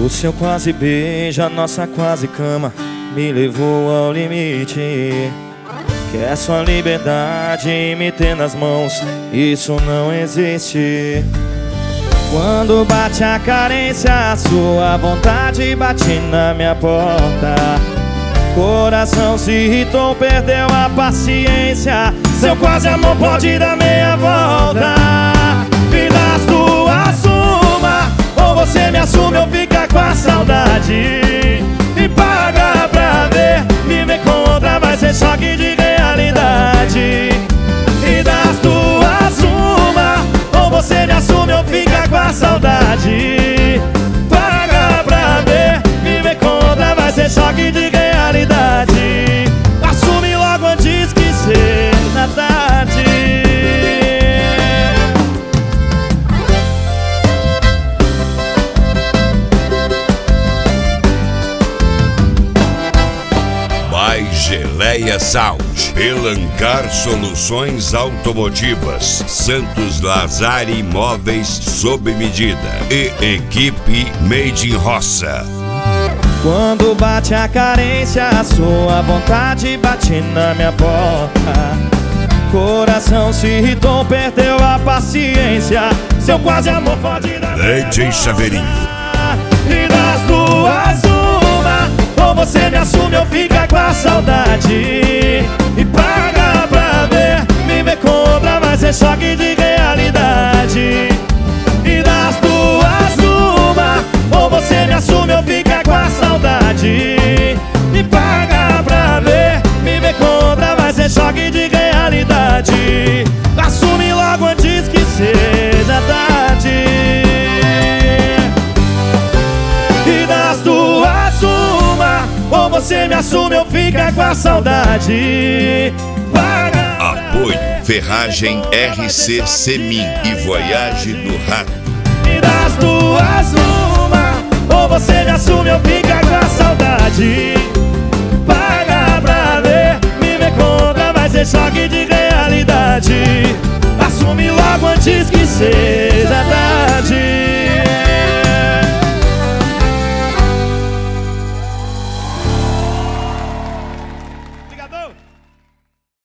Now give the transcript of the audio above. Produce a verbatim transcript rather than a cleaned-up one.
O seu quase beijo, a nossa quase cama me levou ao limite. Quer sua liberdade e me ter nas mãos, isso não existe. Quando bate a carência, a sua vontade bate na minha porta. Coração se irritou, perdeu a paciência. Seu quase amor pode dar meia volta. E das duas uma, ou você me assume ou fica com a saudade. E paga pra ver, viver com outra vai ser choque de realidade. E das duas uma, ou você me assume ou fica com a saudade. Paga pra ver, viver com outra vai ser choque de realidade. Assume logo antes que seja tarde. Geleia Sound, Pelancar Soluções Automotivas, Santos Lazare Imóveis sob medida e equipe Made in Roça. Quando bate a carência, a sua vontade bate na minha porta. Coração se irritou, perdeu a paciência. Seu quase amor pode dar D J Chaveirinho. E das duas uma, ou você me assume ou fica com a saudade. E paga pra ver, me ver com outra vai ser choque de realidade. E das duas uma, ou você me assume ou fica com a saudade. E paga pra ver, me ver com outra vai ser choque de realidade. Assume logo antes que seja tarde. E das duas uma, ou você me assume ou fica com a saudade. Paga Apoio Ferragem R C Semin e Voyage do Rato. E das duas uma, ou você me assume ou fica com a saudade. Paga pra ver, me ver com outra vai ser choque de realidade. Assume logo antes que seja tarde.